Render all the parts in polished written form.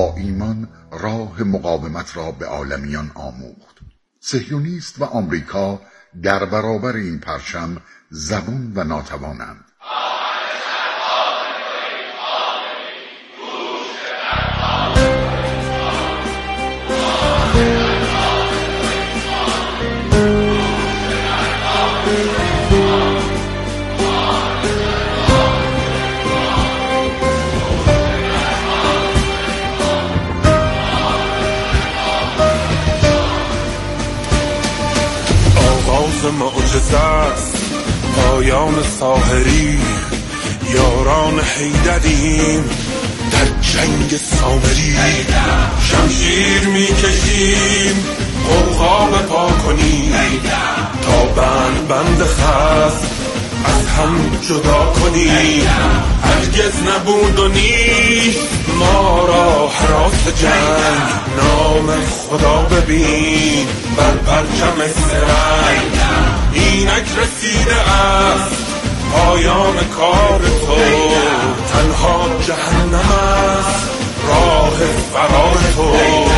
با ایمان راه مقاومت را به عالمیان آموخت. صهیونیست و آمریکا در برابر این پرچم زبون و ناتوانند. معجزه است پایان ساحری، یاران حیدریم در جنگ سامری. شمشیر میکشیم غوغا بپا کنیم تا بند خست از هم جدا کنیم. هرگز نبود و نیست ما را هراس جنگ، نام خدا ببین بر پرچم سرنگ. اینک رسیده است پایان کار تو، تنها جهنم است راه فرار تو.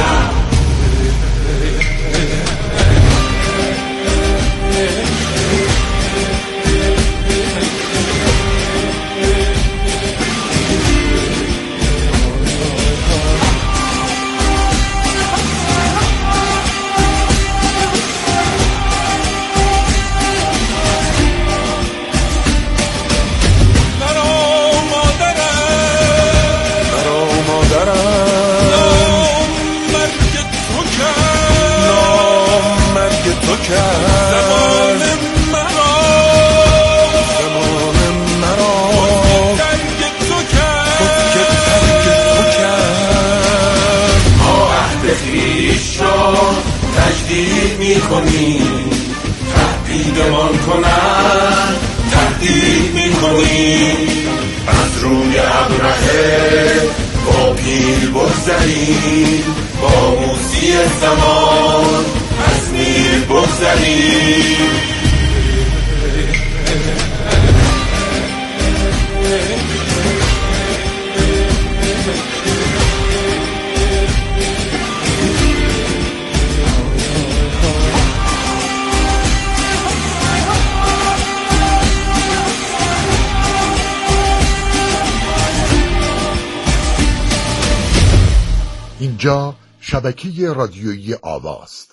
تجدید میکنیم تهدیدمان کنن، تهدید میکنیم از روی ابرهه با پیل بگذریم، با موسی زمان از نیل بگذریم. اینجا شبکه رادیویی آواست.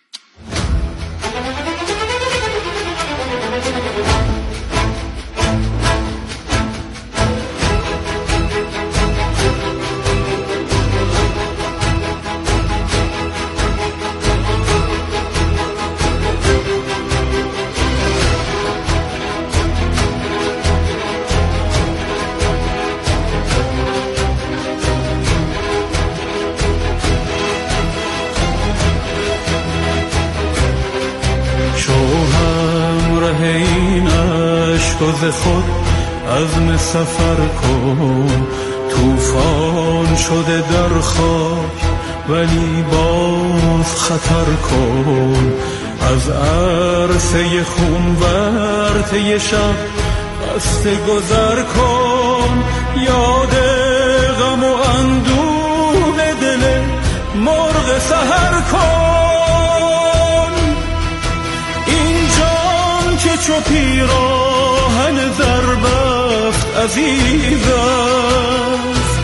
ز خود عزم سفر کن، طوفان شده در خاک ولی باز خطر کن. از عرصه خون ورطه شب بسته گذر کن، یاد غم و اندوه دل مرغ سحر کن. این جان که چو پیراهن زربفت عزیز است،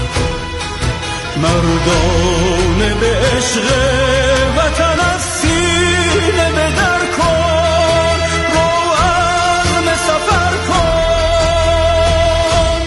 مردانه به عشق وطن از سینه بدر کن. رو عزم سفر کن،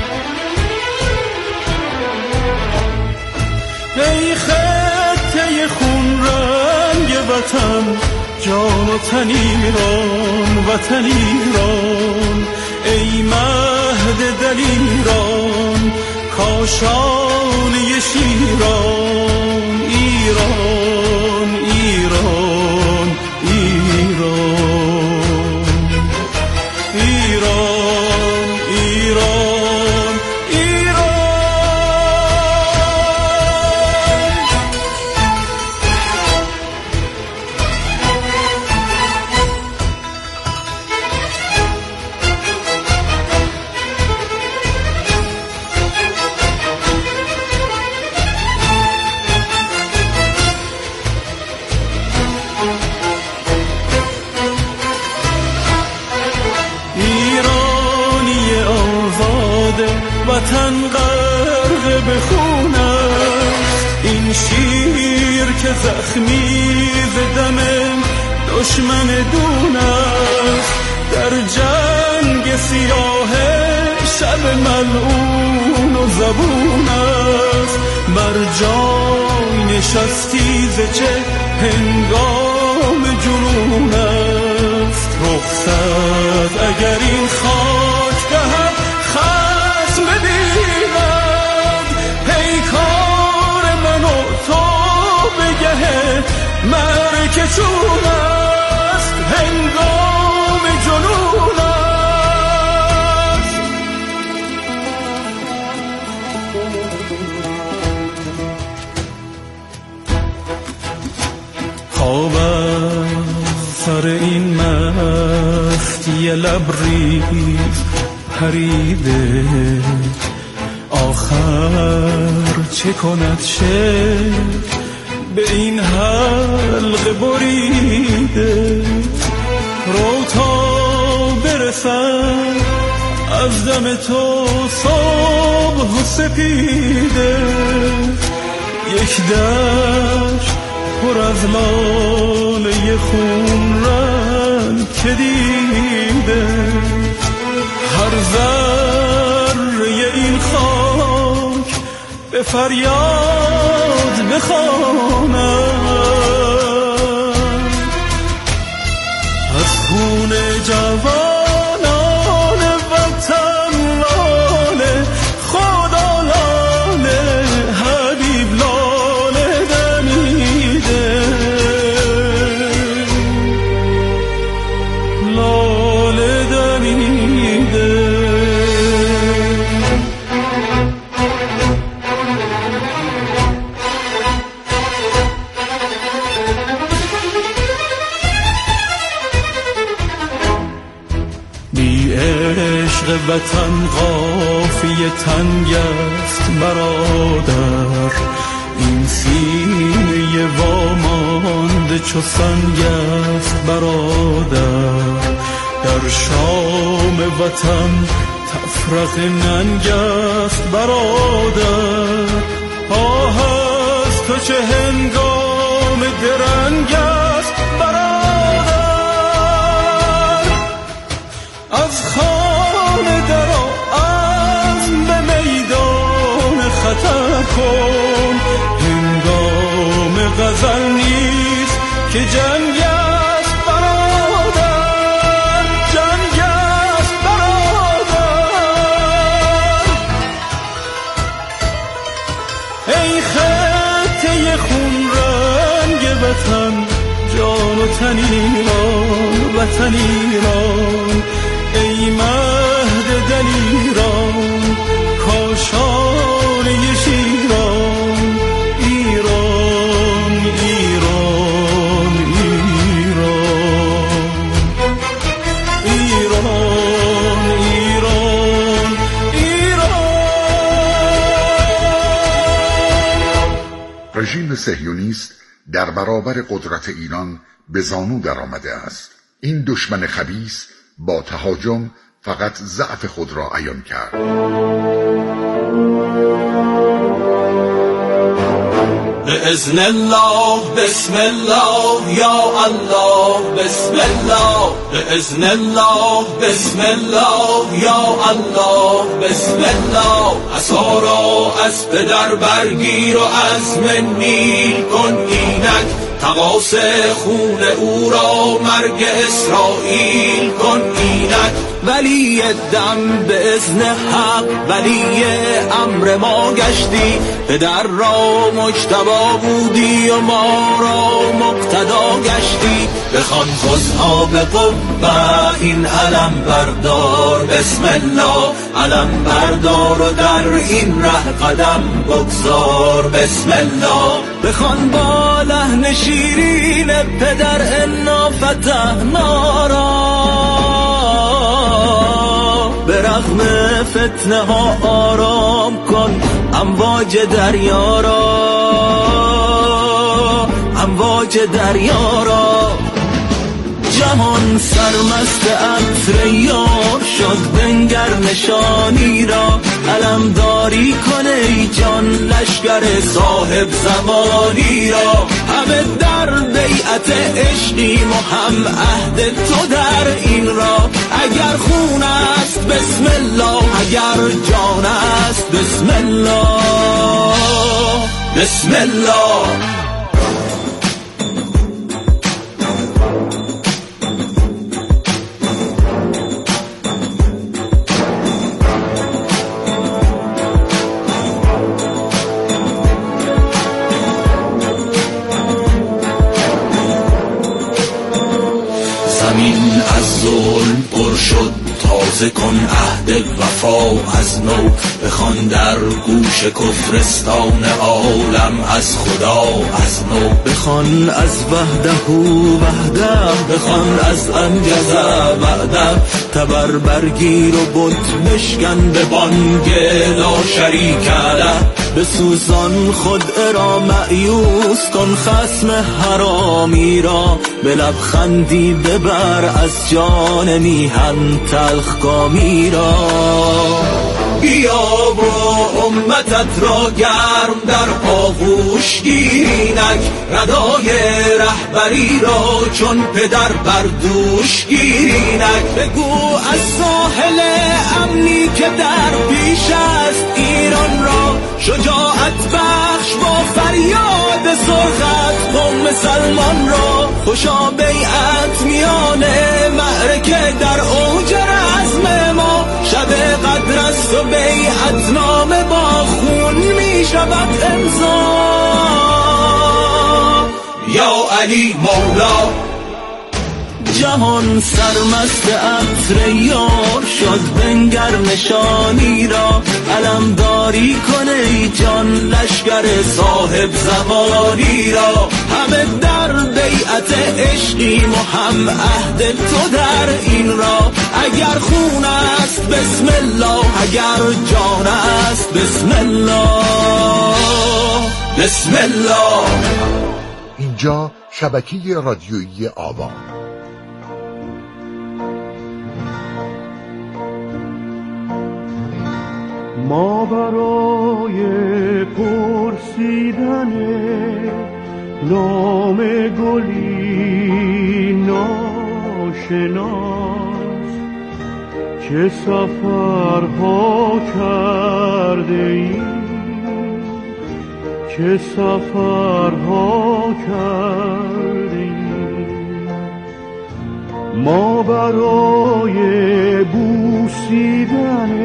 ای خطه خون رنگ وطن، جان و تن ایران، وطن ایران. ای مهد دلیران، کاشانه شیران. ایران ایران ایران ایران ایران ایران. این شیر که زخمی زدم دشمن دون است، در جنگ سیاه شب ملعون و زبون است. بر جای نشستی ز چه هنگام جنون است. رخصت اگر این خاک دهد خصم ببیند، پیکار من و تو بگه مرک چون است، هنگام جنون است. خواب سر این مستی لبریز پریده، آخر چه کند شعر به این حلقه بریده. رو تا برسد از دم تو صبح و سپیده، یک دشت پر از لاله خون رنگ که دیده. هر ذره این خاک به فریاد بخواند، از خون جوانان وطن لاله، خدا لاله حبیب لاله دمیده، لاله دمیده. عشق وطن قافیه تنگ است برادر، این سینه وامانده چو سنگ است برادر. در شام وطن تفرق ننگ است برادر، آه از تو چه هنگام درنگ است برادر. از خانه درآ عزم به میدان خطر کن، هنگام غزل نیست که جنگ است برادر، جنگ است برادر. ای خطه خون رنگ وطن، جان و تن ایران، وطن ایران. ای مهد دلیران، کاشانه شیران، ایران ایران ایران، ایران ایران ایران. رژیم صهیونیست در برابر قدرت ایران به زانو در آمده است. این دشمن خبیث با تهاجم فقط ضعف خود را عیان کرد. بإذن الله بسم الله یا الله بسم الله، بإذن الله بسم الله یا الله بسم الله. عصا را از پدر برگیر و عزم نیل کن اینک، تقاص خون او را مرگ اسرائیل کن اینک. ولی دم به اذن حق ولی امر ما گشتی، پدر را مجتبی بودی و ما را مقتدا گشتی. بخوان خذها به قوة این علم بردار، بسم الله علم بردار و در این ره قدم بگذار، بسم الله. بخوان با لحن شیرین پدر انا فتحنا را، به رغم فتنه ها آرام کن امواج دریا را، امواج دریا را. جهان سرمست عطر یار شد، بنگر نشانی را علمداری کن ای جان، لشکر صاحب زمانی را. همه در بیعت عشقیم و هم عهد تو در این را. اگر خون است بسم الله، اگر جان است بسم الله، بسم الله. زمین از ظلم پر شد، تازه کن عهد وفا از نو. بخوان در گوش کفرستان عالم از خدا از نو. بخوان از وحده وحده، بخوان از انجز وعده. تبر برگیر و بت بشکن به بانگ لا شریک له. بسوزان خود را مأیوس کن خصم حرامی را. به لبخندی ببر از جان میهن تلخ کامی را. بیا با امتت را گرم در آغوش گیرینک، ردای رهبری را چون پدر بر دوش گیرینک. بگو از ساحل امنی که در پیش است ایران را، شجاعت بخش با فریاد سرخت قوم سلمان را. خوشا بیعت میان معرکه در اوج رزم ما، شب قدر است و بیعت نامه با خون می شود امضا. یا علی مولا. جهان سرمست عطر یار شد، بنگر نشانی را علمداری کن ای جان، لشکر صاحب زمانی را. همه در بیعت عشقیم و هم عهد تو در این را. اگر خون است بسم الله، اگر جان است بسم الله، بسم الله. اینجا شبکه رادیویی آوا. ما برای پرسیدن نام گلی ناشناس چه سفرها کرده ایم، چه سفرها کرده ایم. ما برای بوسیدن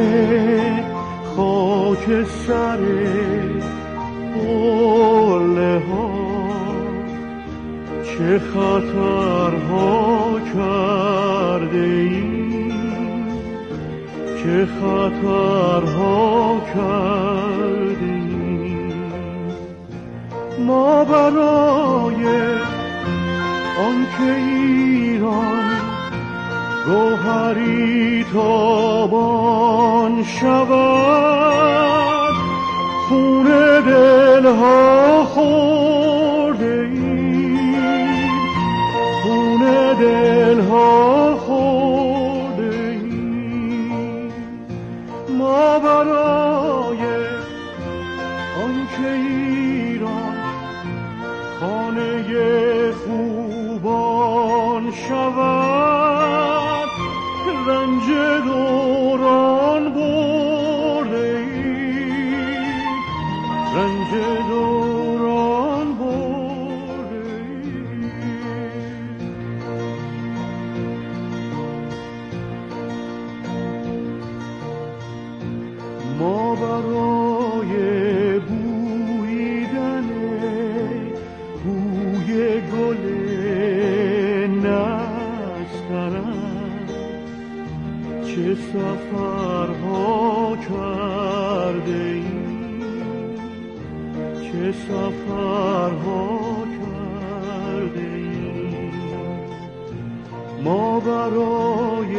خاک سر قله ها چه خطرها کرده ایم، چه خطرها کرده ایم. ما برای آنکه ایران گوهری تابان شود، خون دلها خورده ایم، خون دلها خورده ایم. ما برای آنکه ایران خانه خوبان شود، رنج دوران برده ایم، رنج دوران برده ایم. ما برای بویدن بوی گل نسترن چه سفرها کرده ایم، چه سفرها کرده ایم. ما برای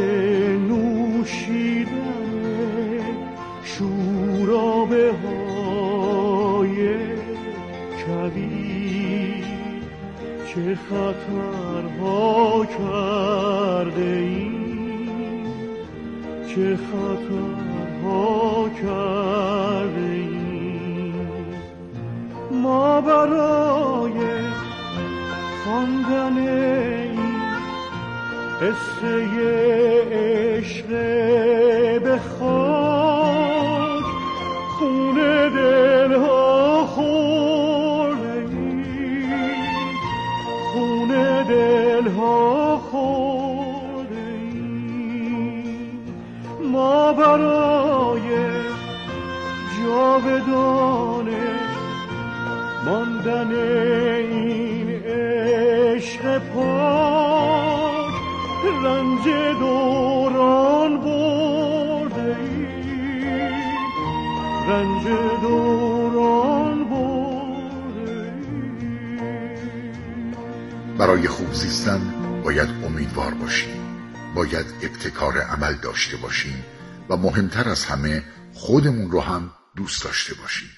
نوشیدن شورابه های کبیر چه خطرها کرده ایم، چه خطرها کرده ایم. ما برای خواندن این قصه عشق به خاک خون دلها خورده ایم، خون دلها خورده ایم. ما برای جاودانه ماندن این عشق پاک رنج دوران برده ایم، رنج دوران برده ایم. برای خوب زیستن باید امیدوار باشیم، باید ابتکار عمل داشته باشیم و مهمتر از همه خودمون رو هم دوست داشته باشیم.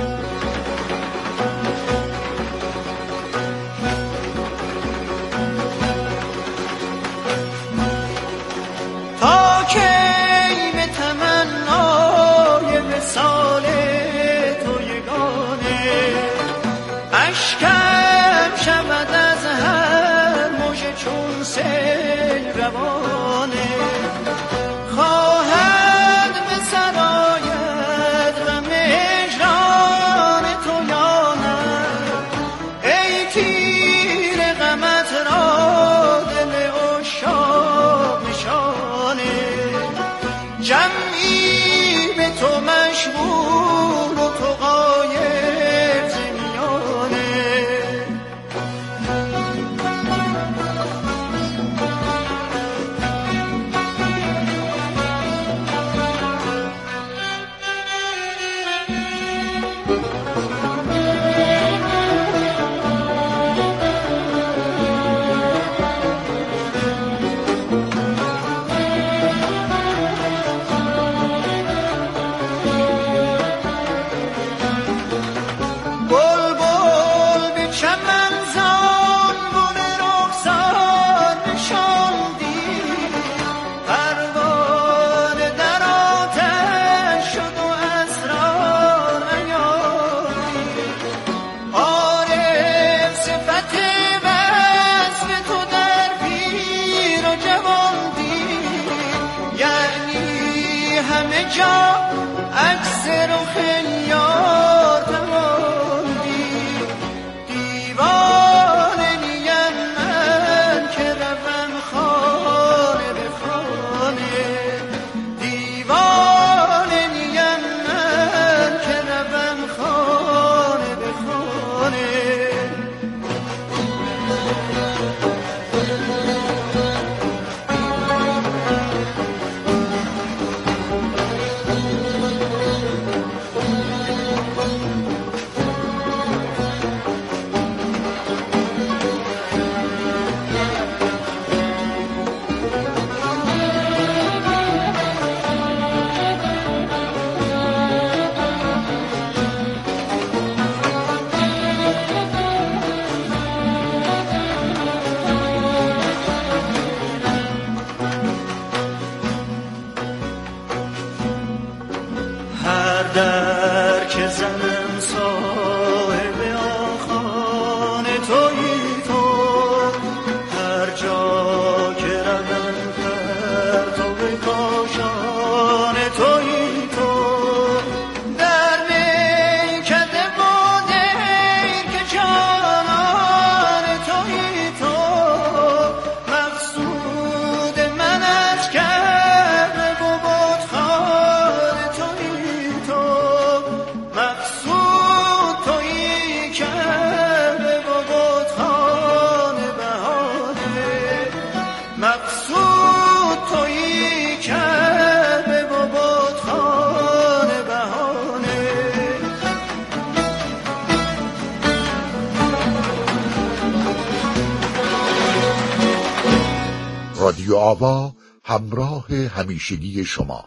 رادیو آوا، همراه همیشگی شما.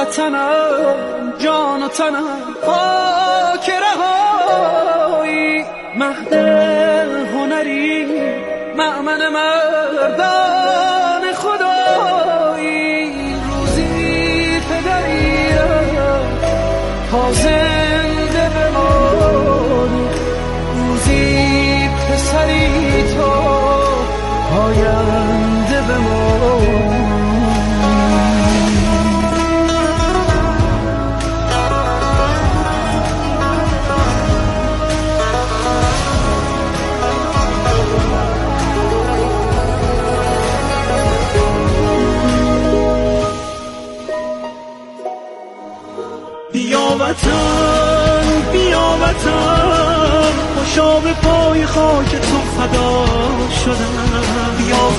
وطنم جان و تنم خاک رهایی مهد هنری مأمن مردان خدایی روزی پدری تا زنده بمانی روزی پسری تو پاینده بمانی بیا وطن خوشا به پای خاک تو فدا شدم بیا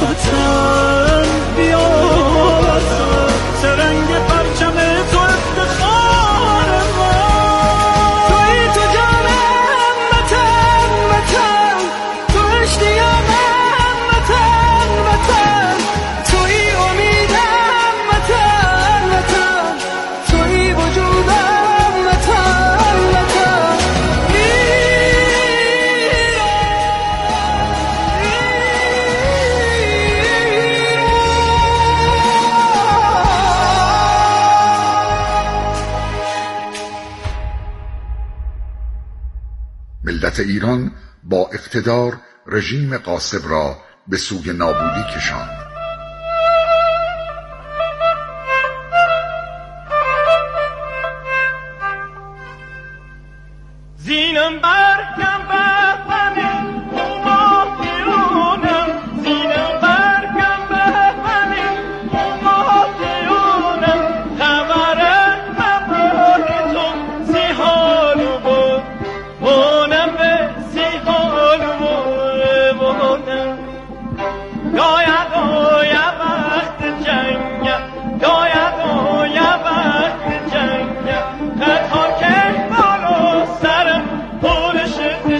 وطن سرنگ پرچم تو افتخار ما توی تو جانم وطن تو اشتیاقم وطن توی امیدم وطن توی وجودم ملت ایران با اقتدار رژیم غاصب را به سوی نابودی کشاند. زینم برگم بهمه اوما دیونم زینم برگم بهمه اوما دیونم خبره تو زیحالو بود بونم به زیحالو بونم گایا وقت جنگم گایا وقت جنگم قطار که بالو سرم پولش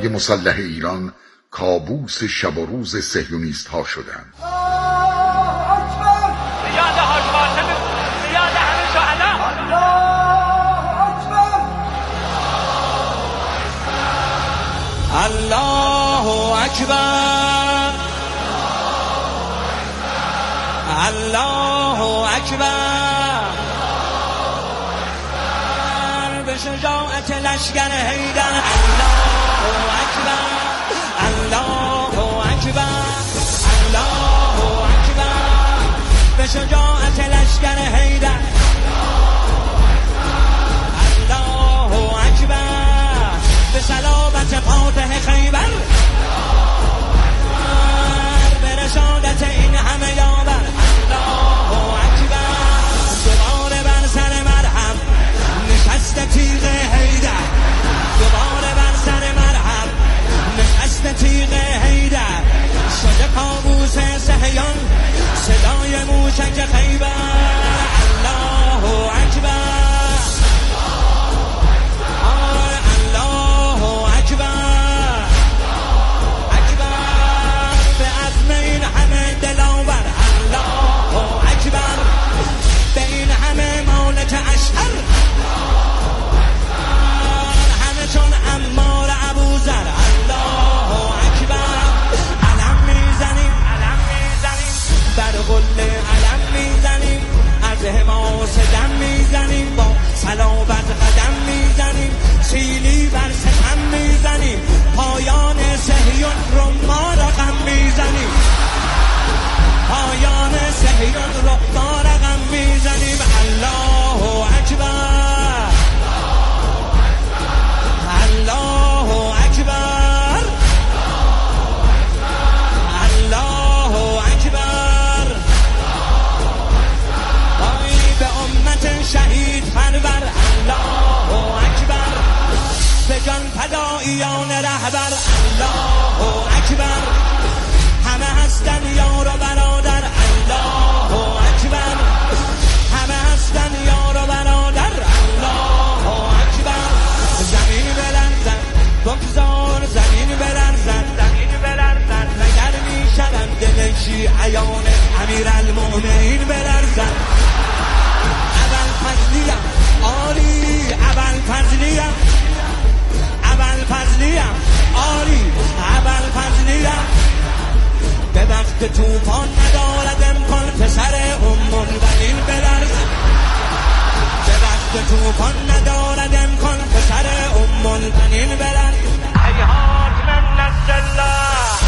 نیروهای مسلح ایران کابوس شب و روز صهیونیست ها شدند. الله اکبر، الله اکبر، به شجاعت لشکر حیدر. الله اکبر، الله اکبر، الله اکبر، به شجاعت لشکر حیدر. الله اکبر، به صلابت فاتح خیبر، به رشادت این همه یاور. الله اکبر، دوباره بر سر مرهم نشست تیغ حیدر، دوباره بر سر مرهم نشست تیغ حیدر. شده کابوس صهیون صدای موشک خیبر. الله اکبر، دم میزنیم، با صلابت قدم میزنیم، سیلی بر ستم میزنیم، پایان صهیون رو ما رقم میزنیم، پایان صهیون رو ما رقم میزنیم. الله اکبر، الله اکبر، الله اکبر. به امت شهید پرور. الله اکبر، به جان فداییان رهبر. الله اکبر، همه هستن یار و برادر. الله اکبر، همه هستن یار و برادر. الله اکبر، زمین بلرزد بگذار زمین بلرزد، زمین بلرزد مگر میشوم دل شیعیان امیرالمؤمنین بلرزد. ابوالفضلیم آری، ابوالفضلیم، ابوالفضلیم آری، ابوالفضلیم. به وقت طوفان ندارد امکان پسر المؤمنین بلرزد، به وقت طوفان ندارد امکان پسر المؤمنین بلرزد. هیهات من نصر الله،